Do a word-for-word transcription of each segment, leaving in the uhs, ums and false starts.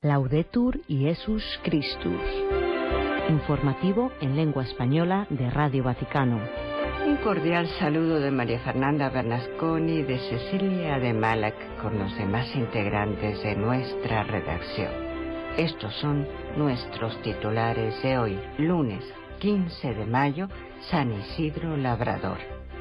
Laudetur Jesus Christus. Informativo en lengua española de Radio Vaticano. Un cordial saludo de María Fernanda Bernasconi y de Cecilia de Malac con los demás integrantes de nuestra redacción. Estos son nuestros titulares de hoy, lunes quince de mayo, San Isidro Labrador.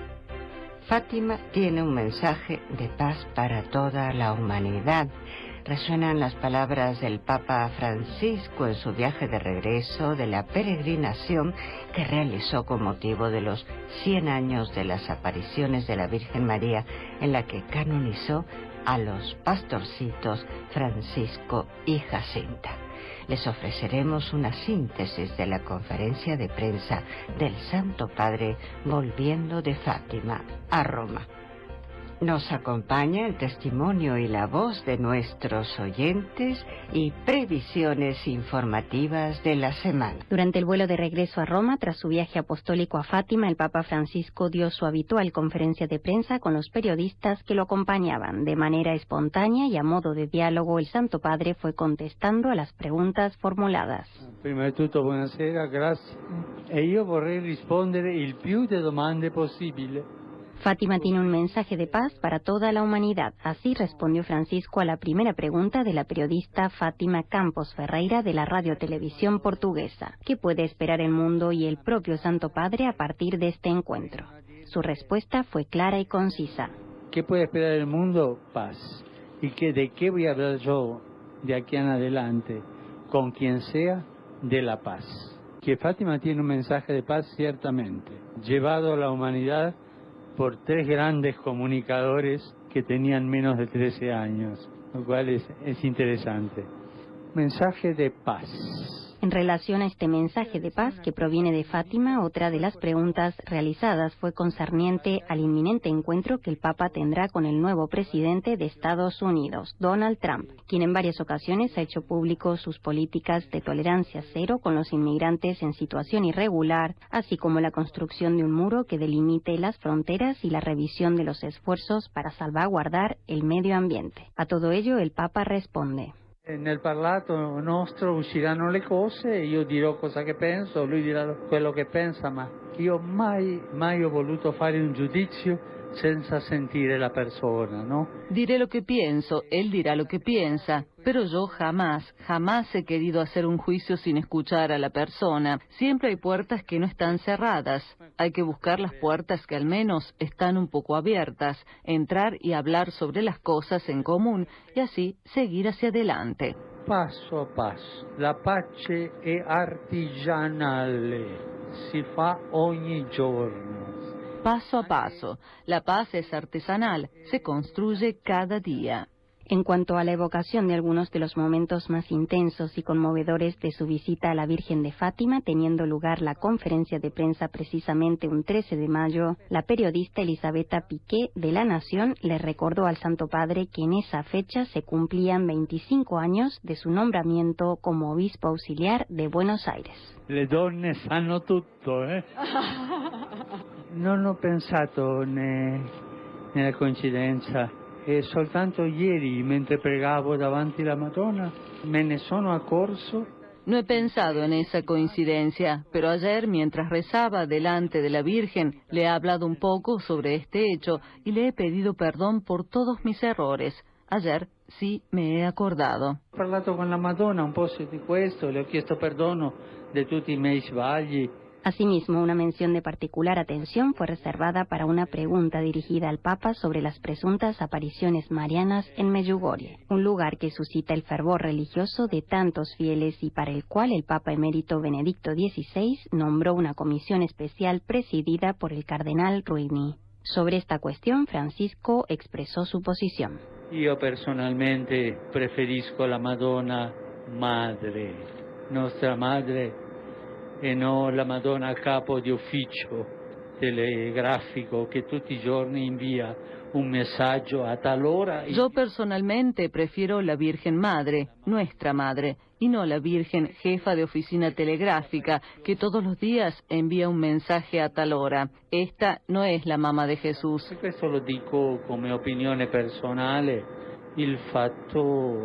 Fátima tiene un mensaje de paz para toda la humanidad. Resuenan las palabras del Papa Francisco en su viaje de regreso de la peregrinación que realizó con motivo de los cien años de las apariciones de la Virgen María, en la que canonizó a los pastorcitos Francisco y Jacinta. Les ofreceremos una síntesis de la conferencia de prensa del Santo Padre volviendo de Fátima a Roma. Nos acompaña el testimonio y la voz de nuestros oyentes y previsiones informativas de la semana. Durante el vuelo de regreso a Roma, tras su viaje apostólico a Fátima, el Papa Francisco dio su habitual conferencia de prensa con los periodistas que lo acompañaban. De manera espontánea y a modo de diálogo, el Santo Padre fue contestando a las preguntas formuladas. Prima di tutto, buonasera, grazie. E io vorrei rispondere il più di domande possibile. Fátima tiene un mensaje de paz para toda la humanidad. Así respondió Francisco a la primera pregunta de la periodista Fátima Campos Ferreira de la radiotelevisión portuguesa. ¿Qué puede esperar el mundo y el propio Santo Padre a partir de este encuentro? Su respuesta fue clara y concisa. ¿Qué puede esperar el mundo? Paz. ¿Y que, de qué voy a hablar yo de aquí en adelante? Con quien sea, de la paz. Que Fátima tiene un mensaje de paz, ciertamente, llevado a la humanidad por tres grandes comunicadores que tenían menos de trece años, lo cual es, es interesante. Mensaje de paz. En relación a este mensaje de paz que proviene de Fátima, otra de las preguntas realizadas fue concerniente al inminente encuentro que el Papa tendrá con el nuevo presidente de Estados Unidos, Donald Trump, quien en varias ocasiones ha hecho público sus políticas de tolerancia cero con los inmigrantes en situación irregular, así como la construcción de un muro que delimite las fronteras y la revisión de los esfuerzos para salvaguardar el medio ambiente. A todo ello, el Papa responde. Nel parlato nostro usciranno le cose, io dirò cosa che penso, lui dirà quello che pensa, ma io mai, mai ho voluto fare un giudizio senza sentire la persona, ¿no? Diré lo que pienso, él dirá lo que piensa, pero yo jamás, jamás he querido hacer un juicio sin escuchar a la persona. Siempre hay puertas que no están cerradas. Hay que buscar las puertas que al menos están un poco abiertas, entrar y hablar sobre las cosas en común y así seguir hacia adelante. Passo a passo. La pace è artigianale, si fa ogni giorno. Paso a paso. La paz es artesanal, se construye cada día. En cuanto a la evocación de algunos de los momentos más intensos y conmovedores de su visita a la Virgen de Fátima, teniendo lugar la conferencia de prensa precisamente un trece de mayo, la periodista Elisabetta Piqué de La Nación le recordó al Santo Padre que en esa fecha se cumplían veinticinco años de su nombramiento como obispo auxiliar de Buenos Aires. Le donne sanno tutto, eh? Non ho pensato ne, nella coincidenza. E soltanto ieri, mentre pregavo davanti alla Madonna, me ne sono accorso. No he pensado en esa coincidencia, pero ayer, mientras rezaba delante de la Virgen, le he hablado un poco sobre este hecho y le he pedido perdón por todos mis errores. Ayer sí me he acordado. Ho parlato con la Madonna un po' di questo, le ho chiesto perdono di tutti i miei sbagli. Asimismo, una mención de particular atención fue reservada para una pregunta dirigida al Papa sobre las presuntas apariciones marianas en Medjugorje, un lugar que suscita el fervor religioso de tantos fieles y para el cual el Papa emérito Benedicto dieciséis nombró una comisión especial presidida por el cardenal Ruini. Sobre esta cuestión, Francisco expresó su posición. Io personalmente preferisco la Madonna Madre, nostra Madre, e no la Madonna a capo di ufficio telegrafico che tutti i giorni invia un messaggio a tal hora. Yo personalmente prefiero la Virgen Madre, nuestra Madre, y no la Virgen jefa de oficina telegráfica que todos los días envía un mensaje a tal hora. Esta no es la mamá de Jesús. Questo lo dico come opinione personale, il fatto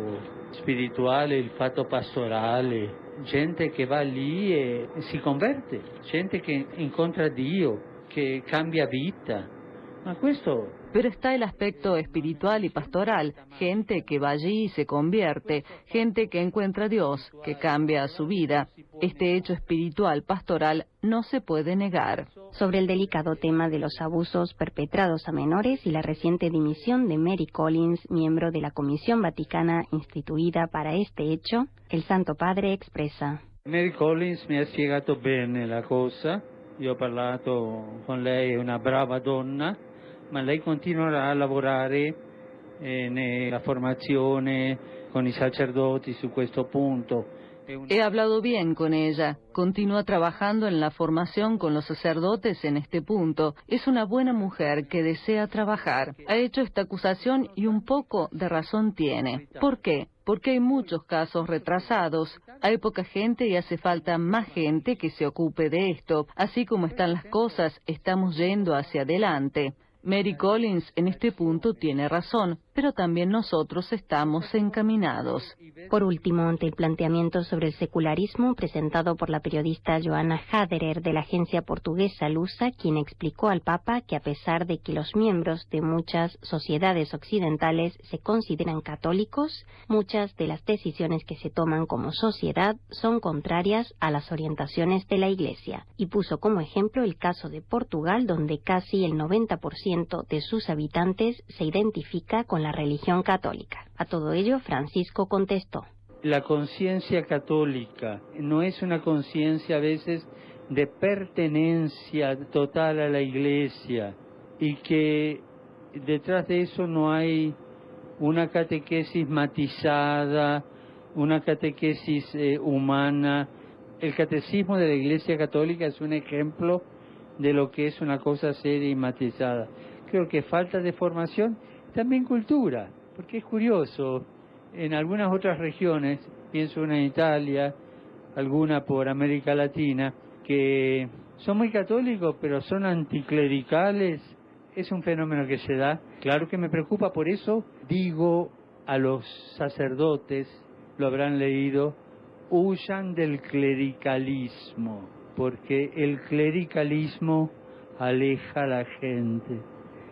spirituale, il fatto pastorale, gente che va lì e si converte, gente che incontra Dio, que cambia vida. Ma questo... Pero está el aspecto espiritual y pastoral, gente que va allí y se convierte, gente que encuentra a Dios, que cambia su vida. Este hecho espiritual pastoral no se puede negar. Sobre el delicado tema de los abusos perpetrados a menores y la reciente dimisión de Mary Collins, miembro de la Comisión Vaticana instituida para este hecho, el Santo Padre expresa: Mary Collins mi ha spiegato bene la cosa, io ho parlato con lei, è una brava donna, ma lei continuerà a lavorare eh, nella formazione con i sacerdoti su questo punto. He hablado bien con ella. Continúa trabajando en la formación con los sacerdotes en este punto. Es una buena mujer que desea trabajar. Ha hecho esta acusación y un poco de razón tiene. ¿Por qué? Porque hay muchos casos retrasados. Hay poca gente y hace falta más gente que se ocupe de esto. Así como están las cosas, estamos yendo hacia adelante. Mary Collins en este punto tiene razón, pero también nosotros estamos encaminados. Por último, ante el planteamiento sobre el secularismo presentado por la periodista Johanna Haderer de la agencia portuguesa Lusa, quien explicó al Papa que a pesar de que los miembros de muchas sociedades occidentales se consideran católicos, muchas de las decisiones que se toman como sociedad son contrarias a las orientaciones de la Iglesia, y puso como ejemplo el caso de Portugal, donde casi el noventa por ciento de sus habitantes se identifica con la religión católica. A todo ello, Francisco contestó: la conciencia católica no es una conciencia a veces de pertenencia total a la Iglesia, y que detrás de eso no hay una catequesis matizada, una catequesis eh, humana. El catecismo de la Iglesia Católica es un ejemplo de lo que es una cosa seria y matizada. Creo que falta de formación, también cultura, porque es curioso, en algunas otras regiones, pienso una en Italia, alguna por América Latina, que son muy católicos pero son anticlericales. Es un fenómeno que se da, claro que me preocupa, por eso digo a los sacerdotes, lo habrán leído, huyan del clericalismo, porque el clericalismo aleja a la gente.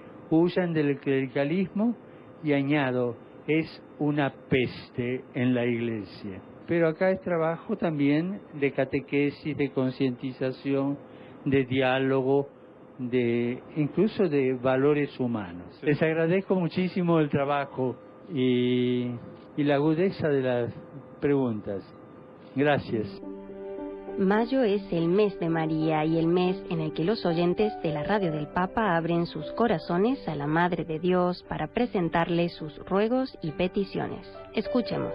Huyan del clericalismo y añado, es una peste en la Iglesia. Pero acá es trabajo también de catequesis, de concientización, de diálogo, de incluso de valores humanos. Les agradezco muchísimo el trabajo y, y la agudeza de las preguntas. Gracias. Mayo es el mes de María y el mes en el que los oyentes de la Radio del Papa abren sus corazones a la Madre de Dios para presentarle sus ruegos y peticiones. Escuchemos.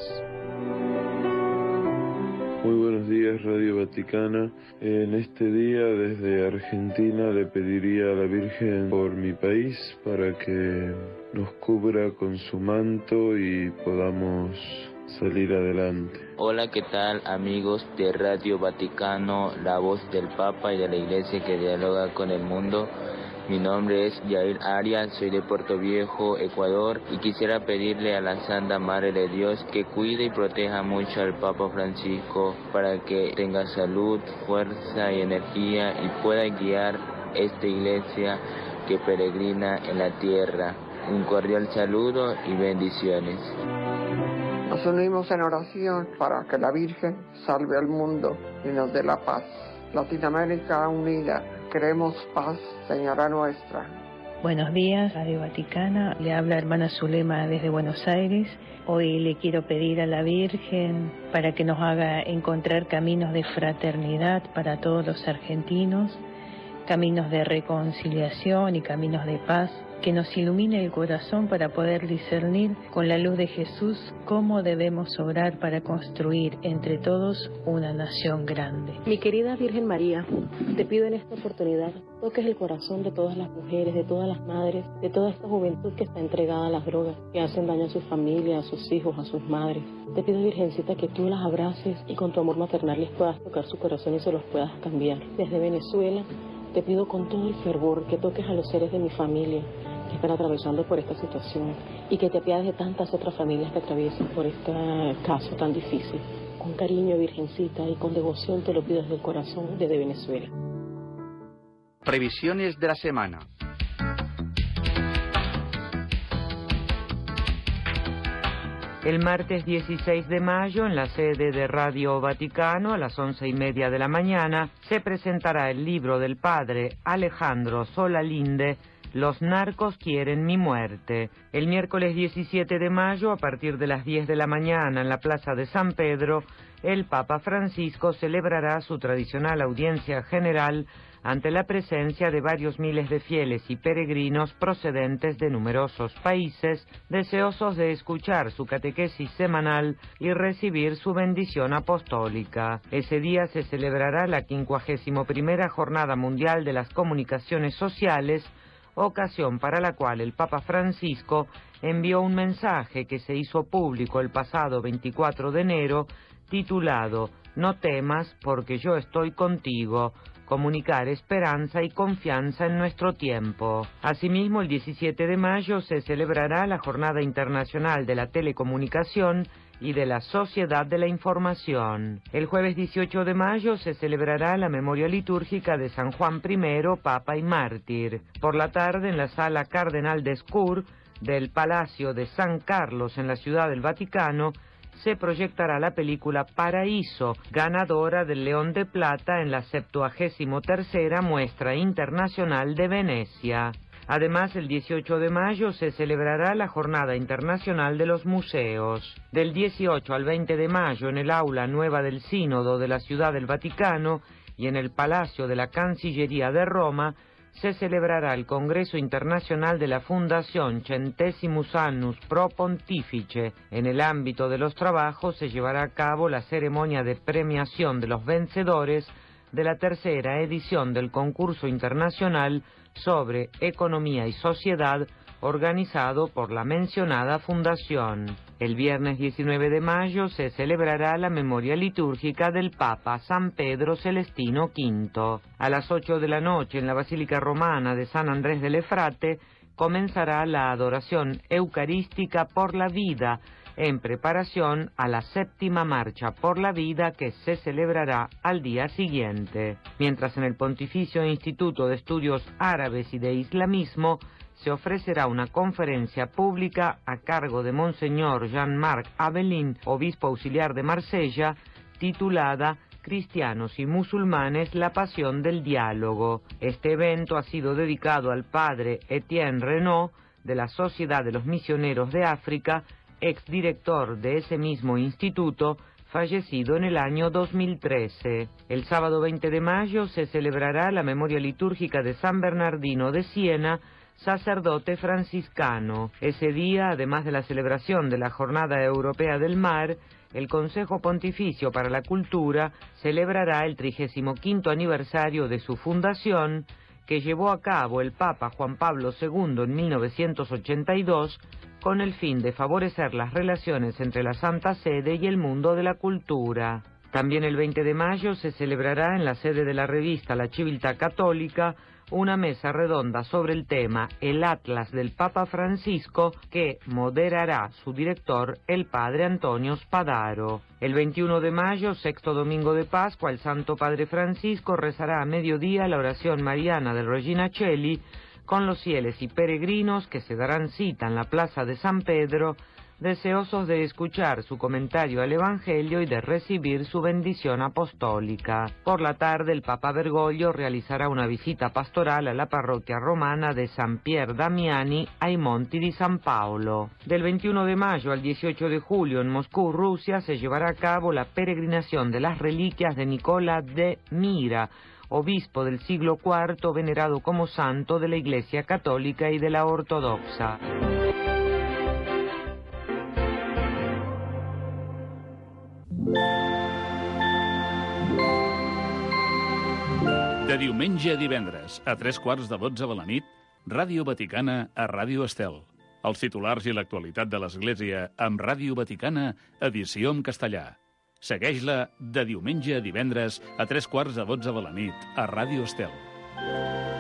Muy buenos días, Radio Vaticana. En este día, desde Argentina, le pediría a la Virgen por mi país para que nos cubra con su manto y podamos salir adelante. Hola, ¿qué tal, amigos de Radio Vaticano, la voz del Papa y de la Iglesia que dialoga con el mundo? Mi nombre es Yair Arias, soy de Puerto Viejo, Ecuador, y quisiera pedirle a la Santa Madre de Dios que cuide y proteja mucho al Papa Francisco para que tenga salud, fuerza y energía y pueda guiar esta Iglesia que peregrina en la tierra. Un cordial saludo y bendiciones. Nos unimos en oración para que la Virgen salve al mundo y nos dé la paz. Latinoamérica unida, queremos paz, Señora nuestra. Buenos días, Radio Vaticana. Le habla hermana Zulema desde Buenos Aires. Hoy le quiero pedir a la Virgen para que nos haga encontrar caminos de fraternidad para todos los argentinos, caminos de reconciliación y caminos de paz, que nos ilumine el corazón para poder discernir con la luz de Jesús cómo debemos obrar para construir entre todos una nación grande. Mi querida Virgen María, te pido en esta oportunidad toques el corazón de todas las mujeres, de todas las madres, de toda esta juventud que está entregada a las drogas, que hacen daño a su familia, a sus hijos, a sus madres. Te pido, Virgencita, que tú las abraces y con tu amor maternal les puedas tocar su corazón y se los puedas cambiar. Desde Venezuela te pido con todo el fervor que toques a los seres de mi familia, que están atravesando por esta situación y que te apiades de tantas otras familias que atraviesan por este caso tan difícil. Con cariño, Virgencita, y con devoción te lo pido desde el corazón desde Venezuela. Previsiones de la semana. El martes dieciséis de mayo, en la sede de Radio Vaticano, a las once y media de la mañana, se presentará el libro del padre Alejandro Solalinde, Los narcos quieren mi muerte. El miércoles diecisiete de mayo, a partir de las diez de la mañana, en la Plaza de San Pedro, el Papa Francisco celebrará su tradicional audiencia general ante la presencia de varios miles de fieles y peregrinos procedentes de numerosos países, deseosos de escuchar su catequesis semanal y recibir su bendición apostólica. Ese día se celebrará la quincuagésima primera Jornada Mundial de las Comunicaciones Sociales, ocasión para la cual el Papa Francisco envió un mensaje que se hizo público el pasado veinticuatro de enero, titulado «No temas, porque yo estoy contigo», comunicar esperanza y confianza en nuestro tiempo. Asimismo, el diecisiete de mayo se celebrará la Jornada Internacional de la Telecomunicación y de la Sociedad de la Información. El jueves dieciocho de mayo se celebrará la memoria litúrgica de San Juan primero, Papa y Mártir. Por la tarde, en la Sala Cardenal Descour del Palacio de San Carlos en la Ciudad del Vaticano, se proyectará la película Paraíso, ganadora del León de Plata en la septuagésimo tercera Muestra Internacional de Venecia. Además, el dieciocho de mayo se celebrará la Jornada Internacional de los Museos. Del dieciocho al veinte de mayo, en el Aula Nueva del Sínodo de la Ciudad del Vaticano y en el Palacio de la Cancillería de Roma, se celebrará el Congreso Internacional de la Fundación Centesimus Annus Pro Pontifice. En el ámbito de los trabajos se llevará a cabo la ceremonia de premiación de los vencedores de la tercera edición del concurso internacional sobre economía y sociedad organizado por la mencionada fundación. El viernes diecinueve de mayo se celebrará la memoria litúrgica del Papa San Pedro Celestino quinto. A las ocho de la noche, en la Basílica Romana de San Andrés del Efrate, comenzará la adoración eucarística por la vida, en preparación a la séptima marcha por la vida que se celebrará al día siguiente. Mientras en el Pontificio Instituto de Estudios Árabes y de Islamismo se ofrecerá una conferencia pública a cargo de Monseñor Jean-Marc Abelin, obispo auxiliar de Marsella, titulada Cristianos y musulmanes, la pasión del diálogo. Este evento ha sido dedicado al padre Etienne Renaud, de la Sociedad de los Misioneros de África, exdirector de ese mismo instituto, fallecido en el año dos mil trece. El sábado veinte de mayo se celebrará la memoria litúrgica de San Bernardino de Siena, sacerdote franciscano. Ese día, además de la celebración de la Jornada Europea del Mar, el Consejo Pontificio para la Cultura celebrará el trigésimo quinto aniversario de su fundación, que llevó a cabo el Papa Juan Pablo segundo en mil novecientos ochenta y dos, con el fin de favorecer las relaciones entre la Santa Sede y el mundo de la cultura. También el veinte de mayo se celebrará en la sede de la revista La Civiltà Católica una mesa redonda sobre el tema El Atlas del Papa Francisco, que moderará su director, el padre Antonio Spadaro. El veintiuno de mayo, sexto domingo de Pascua, el Santo Padre Francisco rezará a mediodía la oración mariana del Regina Coeli con los fieles y peregrinos que se darán cita en la Plaza de San Pedro, deseosos de escuchar su comentario al Evangelio y de recibir su bendición apostólica. Por la tarde, el Papa Bergoglio realizará una visita pastoral a la parroquia romana de San Pier Damiani ai Monti di San Paolo. Del veintiuno de mayo al dieciocho de julio, en Moscú, Rusia, se llevará a cabo la peregrinación de las reliquias de Nicola de Mira, obispo del siglo cuarto, venerado como santo de la Iglesia Católica y de la Ortodoxa. De diumenge a divendres, a tres quarts de dotze de la nit, Ràdio Vaticana a Ràdio Estel. Els titulars i l'actualitat de l'Església amb Ràdio Vaticana, edició en castellà. Segueix-la de diumenge a divendres a tres quarts de dotze de la nit a Ràdio Estel.